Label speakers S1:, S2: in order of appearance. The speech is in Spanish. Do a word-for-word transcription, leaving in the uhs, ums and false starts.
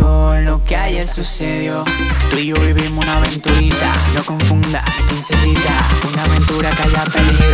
S1: contigo lo que ayer sucedió. Tú y yo vivimos una aventurita, no confundas, princesita, una aventura que haya peligro.